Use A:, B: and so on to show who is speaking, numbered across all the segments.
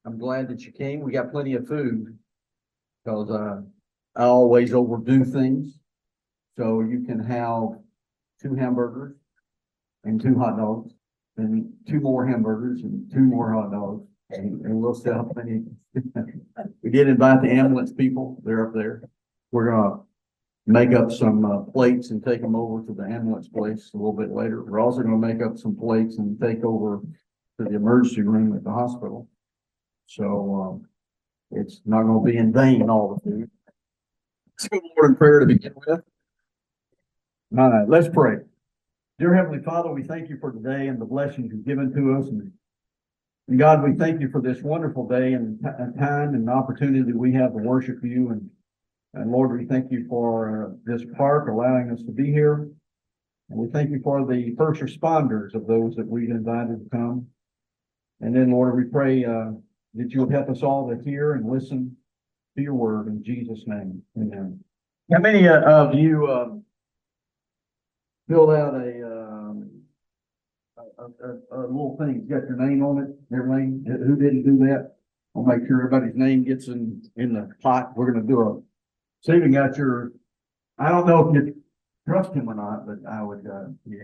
A: I'm glad that you came. We got plenty of food because I always overdo things. So you can have 2 hamburgers and 2 hot dogs, and 2 more hamburgers and 2 more hot dogs, and we'll sell plenty. We did invite the ambulance people. They're up there. We're gonna make up some plates and take them over to the ambulance place a little bit later. We're also gonna make up some plates and take over to the emergency room at the hospital. So it's not gonna be in vain, all the food. Let's go to the Lord in prayer to begin with. All right, let's pray. Dear Heavenly Father, we thank you for today and the blessings you've given to us. And God, we thank you for this wonderful day and time and opportunity we have to worship you. And Lord, we thank you for this park allowing us to be here. And we thank you for the first responders of those that we've invited to come. And then, Lord, we pray that you'll help us all to hear and listen to your word in Jesus' name. Amen. How many of you filled out a little thing? It's got your name on it, everything. Who didn't do that? I'll make sure everybody's name gets in the pot. We're going to do a, see, we got your, I don't know if you trust him or not, but I would, yeah.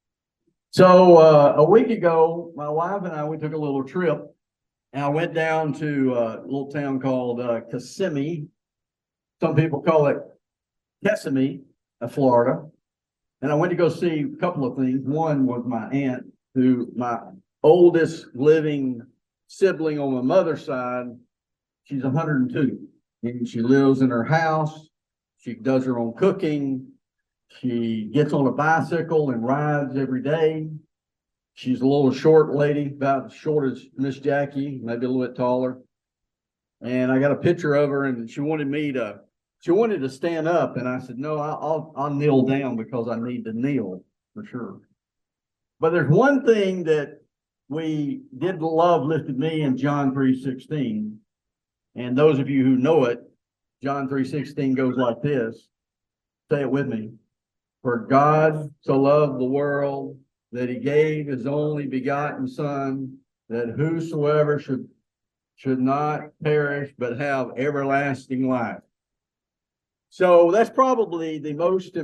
A: So a week ago, my wife and I, we took a little trip, and I went down to a little town called Kissimmee. Some people call it Kissimmee, Florida. And I went to go see a couple of things. One was my aunt, who my oldest living sibling on my mother's side. She's 102, and she lives in her house. She does her own cooking. She gets on a bicycle and rides every day. She's a little short lady, about as short as Miss Jackie, maybe a little bit taller. And I got a picture of her, and she wanted to stand up, and I said, no, I'll kneel down because I need to kneel for sure. But there's one thing that we did love lifted me in John 3:16. And those of you who know it, John 3:16 goes like this. Say it with me. For God so loved the world that he gave his only begotten Son, that whosoever should not perish but have everlasting life. So that's probably the most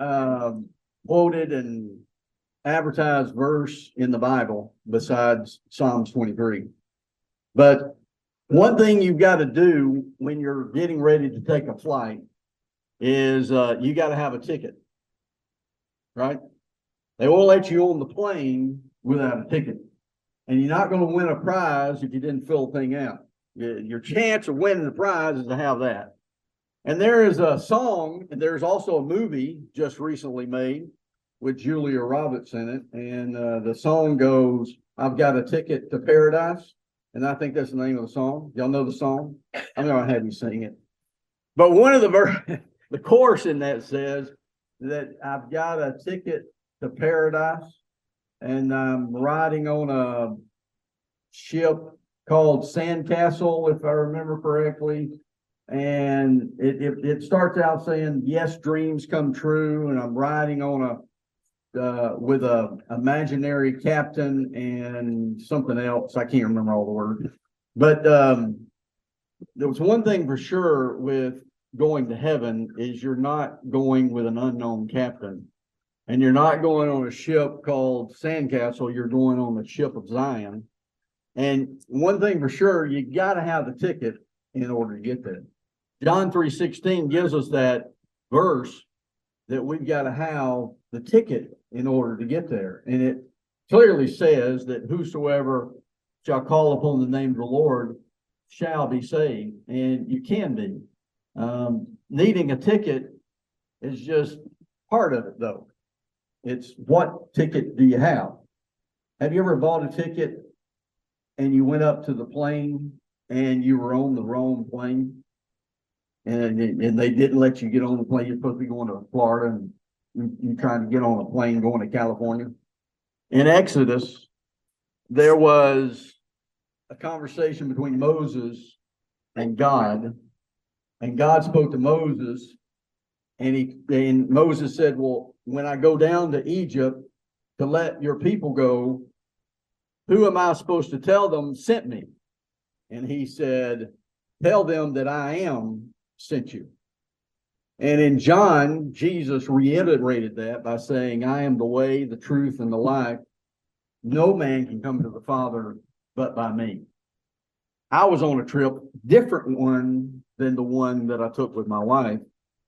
A: quoted and advertised verse in the Bible besides Psalms 23. But one thing you've got to do when you're getting ready to take a flight is you got to have a ticket, right? They won't let you on the plane without a ticket. And you're not going to win a prize if you didn't fill the thing out. Your chance of winning the prize is to have that. And there is a song, and there's also a movie just recently made with Julia Roberts in it. And the song goes, I've got a ticket to paradise. And I think that's the name of the song. Y'all know the song? I'm going to have you sing it. But one of the chorus in that says that I've got a ticket to paradise, and I'm riding on a ship called Sandcastle, if I remember correctly. And it starts out saying, yes, dreams come true. And I'm riding on with a imaginary captain and something else. I can't remember all the words. But there was one thing for sure with going to heaven is you're not going with an unknown captain. And you're not going on a ship called Sandcastle. You're going on the ship of Zion. And one thing for sure, you got to have the ticket in order to get there. John 3:16 gives us that verse that we've got to have the ticket in order to get there. And it clearly says that whosoever shall call upon the name of the Lord shall be saved. And you can be. Needing a ticket is just part of it, though. It's what ticket do you have? Have you ever bought a ticket and you went up to the plane and you were on the wrong plane? And they didn't let you get on the plane. You're supposed to be going to Florida, and you're trying to get on a plane going to California. In Exodus, there was a conversation between Moses and God spoke to Moses, and Moses said, well, when I go down to Egypt to let your people go, who am I supposed to tell them sent me? And he said, tell them that I am sent you. And in John, Jesus reiterated that by saying, I am the way, the truth, and the life. No man can come to the Father but by me. I was on a trip, different one than the one that I took with my wife.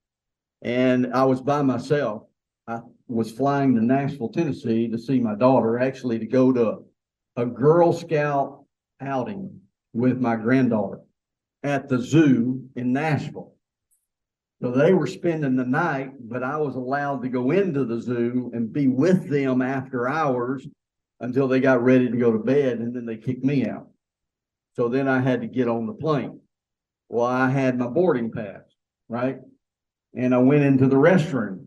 A: And I was by myself. I was flying to Nashville, Tennessee to see my daughter, actually to go to a Girl Scout outing with my granddaughter at the zoo in Nashville. So they were spending the night, but I was allowed to go into the zoo and be with them after hours until they got ready to go to bed, and then they kicked me out. So then I had to get on the plane. Well, I had my boarding pass, right? And I went into the restroom.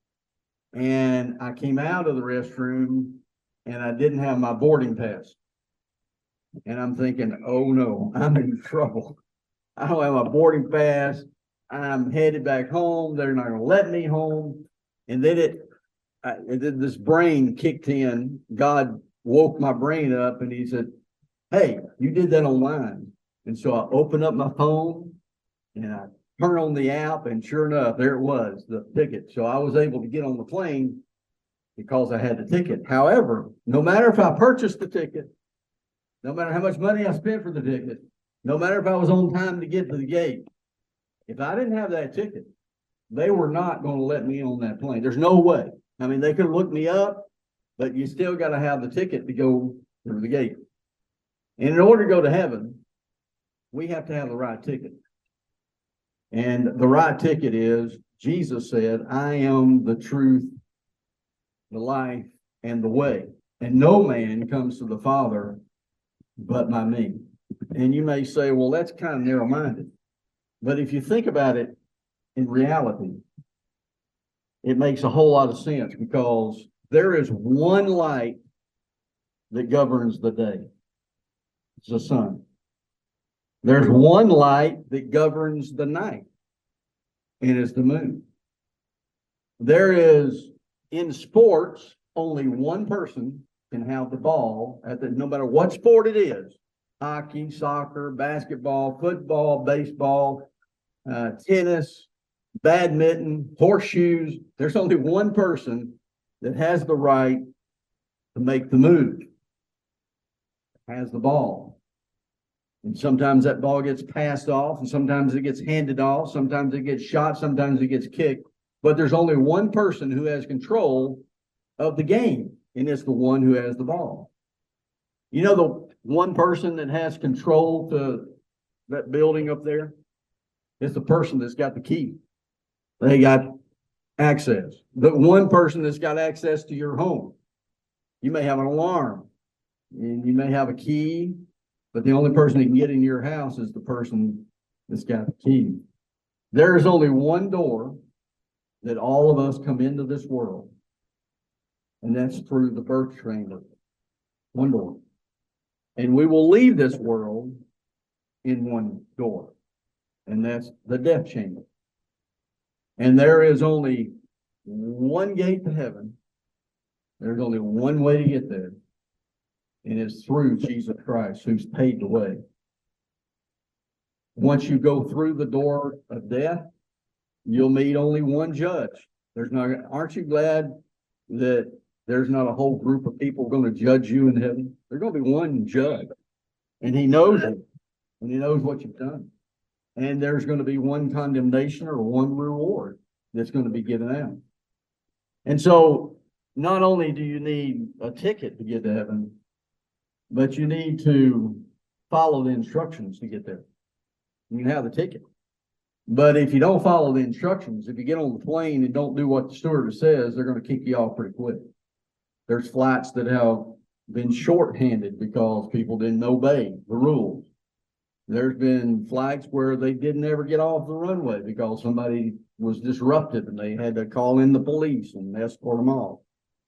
A: And I came out of the restroom and I didn't have my boarding pass. And I'm thinking, oh no, I'm in trouble. I don't have my boarding pass. I'm headed back home. They're not going to let me home. And then this brain kicked in. God woke my brain up and he said, hey, you did that online. And so I opened up my phone and I turned on the app, and sure enough, there it was, the ticket. So I was able to get on the plane because I had the ticket. However, no matter if I purchased the ticket, no matter how much money I spent for the ticket, no matter if I was on time to get to the gate, if I didn't have that ticket, they were not going to let me on that plane. There's no way. I mean, they could look me up, but you still got to have the ticket to go through the gate. And in order to go to heaven, we have to have the right ticket. And the right ticket is, Jesus said, I am the truth, the life, and the way. And no man comes to the Father but by me. And you may say, well, that's kind of narrow-minded. But if you think about it in reality, it makes a whole lot of sense, because there is one light that governs the day. It's the sun. There's one light that governs the night, and it's the moon. There is, in sports, only one person can have the ball no matter what sport it is: hockey, soccer, basketball, football, baseball, tennis, badminton, horseshoes. There's only one person that has the right to make the move, has the ball. And sometimes that ball gets passed off, and sometimes it gets handed off, sometimes it gets shot, sometimes it gets kicked. But there's only one person who has control of the game, and it's the one who has the ball. You know, the one person that has control to that building up there is the person that's got the key. They got access. The one person that's got access to your home. You may have an alarm, and you may have a key, but the only person that can get in your house is the person that's got the key. There is only one door that all of us come into this world, and that's through the birth chamber. One door. And we will leave this world in one door, and that's the death chamber. And there is only one gate to heaven. There's only one way to get there. And it's through Jesus Christ, who's paid the way. Once you go through the door of death, you'll meet only one judge. Aren't you glad that there's not a whole group of people going to judge you in heaven? There's going to be one judge, and he knows it, and he knows what you've done. And there's going to be one condemnation or one reward that's going to be given out. And so not only do you need a ticket to get to heaven, but you need to follow the instructions to get there. You can have the ticket. But if you don't follow the instructions, if you get on the plane and don't do what the stewardess says, they're going to kick you off pretty quick. There's flights that have been shorthanded because people didn't obey the rules. There's been flights where they didn't ever get off the runway because somebody was disruptive and they had to call in the police and escort them off.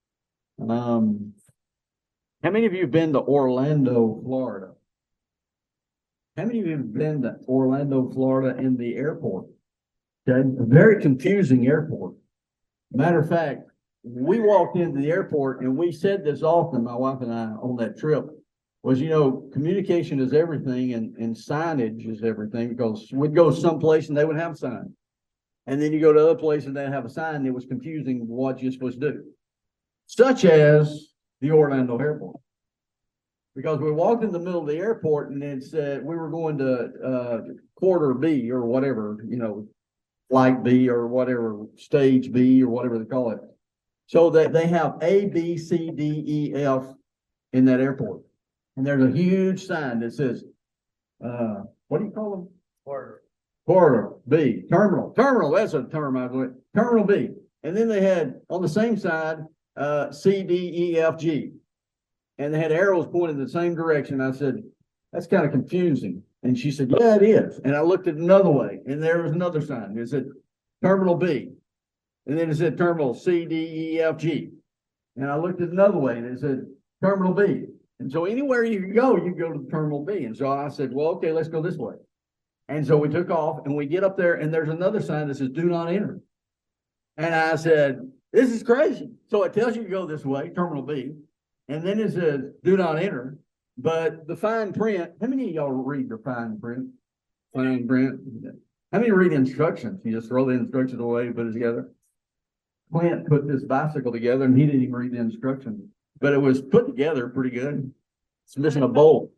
A: How many of you have been to Orlando, Florida? How many of you have been to Orlando, Florida in the airport? Okay, a very confusing airport. Matter of fact, we walked into the airport and we said this often, my wife and I, on that trip was, communication is everything and signage is everything, because we'd go someplace and they would have signs. And then you go to other places and they have a sign, and it was confusing what you're supposed to do. Such as the Orlando airport. Because we walked in the middle of the airport and it said we were going to quarter B or whatever, flight B or whatever, stage B or whatever they call it. So that they have A, B, C, D, E, F in that airport. And there's a huge sign that says, what do you call them? Quarter B, terminal, that's a term I went, terminal B. And then they had on the same side, C, D, E, F, G. And they had arrows pointing in the same direction. I said, that's kind of confusing. And she said, yeah, it is. And I looked at another way, and there was another sign. It said terminal B. And then it said terminal C, D, E, F, G. And I looked at another way, and it said terminal B. And so anywhere you go to terminal B. And so I said, well, okay, let's go this way. And so we took off, and we get up there, and there's another sign that says do not enter. And I said, this is crazy. So it tells you to go this way, terminal B. And then it says, do not enter. But the fine print, how many of y'all read the fine print? Fine print. How many read instructions? You just throw the instructions away and put it together. Clint put this bicycle together and he didn't even read the instructions. But it was put together pretty good. It's missing a bolt.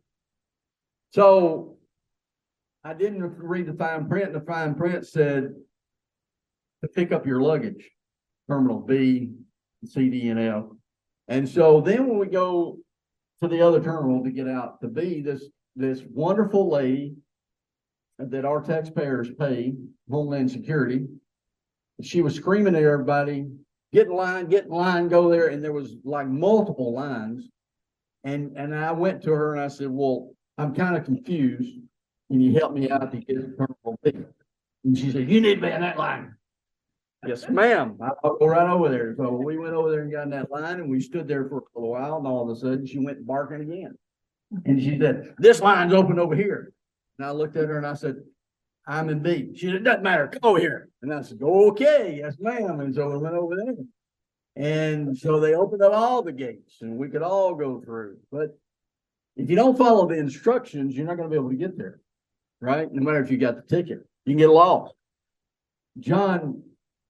A: So I didn't read the fine print. The fine print said to pick up your luggage, terminal B, C, D, and F. And so then when we go to the other terminal to get out to B, this wonderful lady that our taxpayers pay, Homeland Security, she was screaming at everybody, get in line, go there. And there was like multiple lines. And I went to her and I said, well, I'm kind of confused. Can you help me out to get to terminal B? And she said, you need to be in that line. Yes, ma'am. I'll go right over there. So we went over there and got in that line, and we stood there for a little while, and all of a sudden she went barking again. And she said, this line's open over here. And I looked at her and I said, I'm in B. She said, it doesn't matter. Come over here. And I said, okay, yes, ma'am. And so we went over there. And so they opened up all the gates and we could all go through. But if you don't follow the instructions, you're not going to be able to get there, right? No matter if you got the ticket, you can get lost. John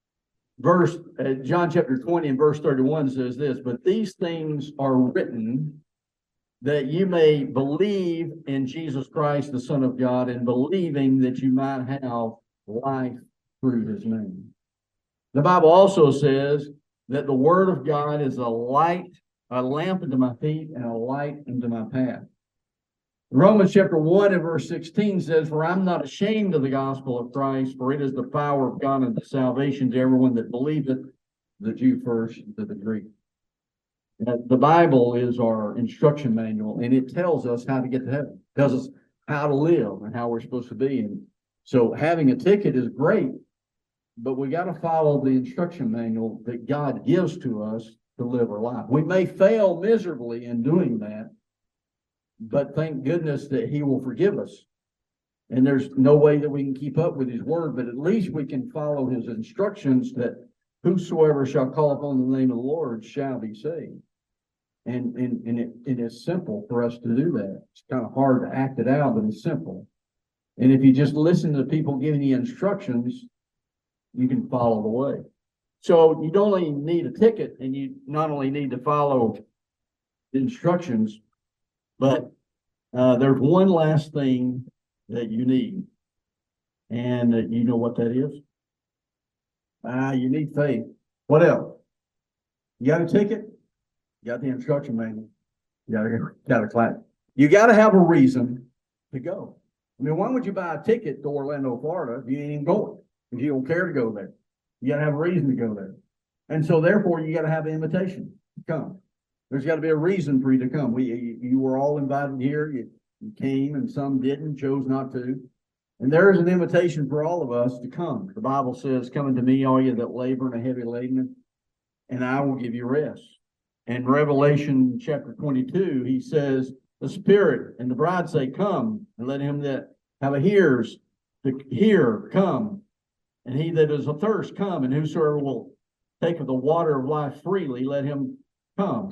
A: chapter 20 and verse 31 says this, but these things are written that you may believe in Jesus Christ, the Son of God, and believing that you might have life through his name. The Bible also says that the word of God is a lamp unto my feet and a light unto my path. Romans chapter 1 and verse 16 says, for I'm not ashamed of the gospel of Christ, for it is the power of God unto salvation to everyone that believeth, the Jew first, to the Greek. The Bible is our instruction manual, and it tells us how to get to heaven. It tells us how to live and how we're supposed to be. And so having a ticket is great, but we got to follow the instruction manual that God gives to us to live our life. We may fail miserably in doing that, but thank goodness that he will forgive us. And there's no way that we can keep up with his word, but at least we can follow his instructions that whosoever shall call upon the name of the Lord shall be saved. And it is simple for us to do that. It's kind of hard to act it out, but it's simple. And if you just listen to people giving you instructions, you can follow the way. So you don't only need a ticket, and you not only need to follow the instructions, but there's one last thing that you need. And you know what that is? You need faith. What else? You got a ticket? You got the instruction manual. You got a class. You got to have a reason to go. I mean, why would you buy a ticket to Orlando, Florida, if you ain't even going? If you don't care to go there, you got to have a reason to go there. And so therefore you got to have an invitation to come. There's got to be a reason for you to come. You were all invited here. You came, and some didn't, chose not to. And there is an invitation for all of us to come. The Bible says, come unto me, all you that labor and are heavy laden, and I will give you rest. In Revelation chapter 22, he says, the Spirit and the bride say, come, and let him that have a ears to hear, come. And he that is athirst, come, and whosoever will take of the water of life freely, let him come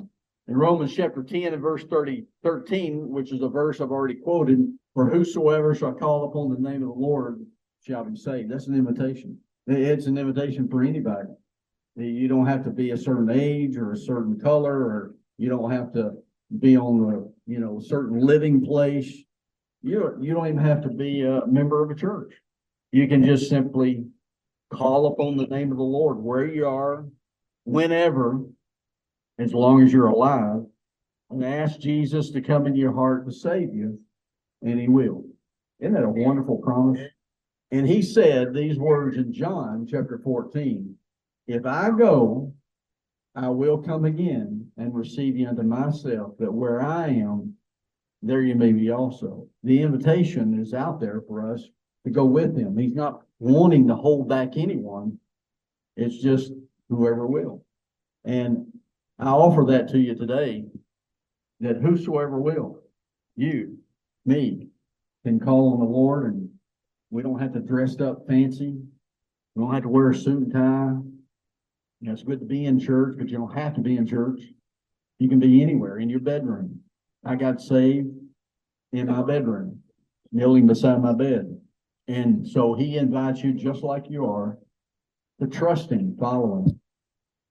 A: In Romans chapter 10 and verse 13, which is a verse I've already quoted, for whosoever shall call upon the name of the Lord shall be saved. That's an invitation. It's an invitation for anybody. You don't have to be a certain age or a certain color, or you don't have to be on a certain living place. You don't even have to be a member of a church. You can just simply call upon the name of the Lord where you are, whenever, as long as you're alive, and ask Jesus to come into your heart to save you, and he will. Isn't that a wonderful promise? And he said these words in John chapter 14, if I go, I will come again and receive you unto myself, that where I am, there you may be also. The invitation is out there for us to go with him. He's not wanting to hold back anyone. It's just whoever will. And I offer that to you today, that whosoever will, you, me, can call on the Lord, and we don't have to dress up fancy. We don't have to wear a suit and tie. It's good to be in church, but you don't have to be in church. You can be anywhere, in your bedroom. I got saved in my bedroom, kneeling beside my bed. And so he invites you, just like you are, to trust him, follow him.